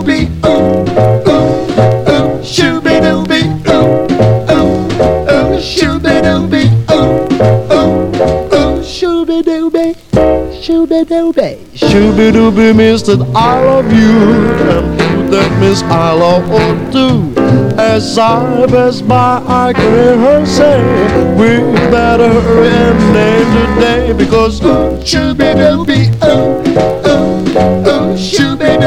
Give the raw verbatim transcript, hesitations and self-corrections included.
shooby-dooby, ooh, ooh, ooh, shooby-dooby, ooh, ooh, ooh, shooby-dooby, ooh, ooh, ooh, shooby-dooby, shooby-dooby. Shooby-dooby means that I love you, and that means I love her too. As I pass by, I can hear her say, we better hurry and name today, because ooh, shooby-dooby, ooh, ooh, ooh, shooby-dooby.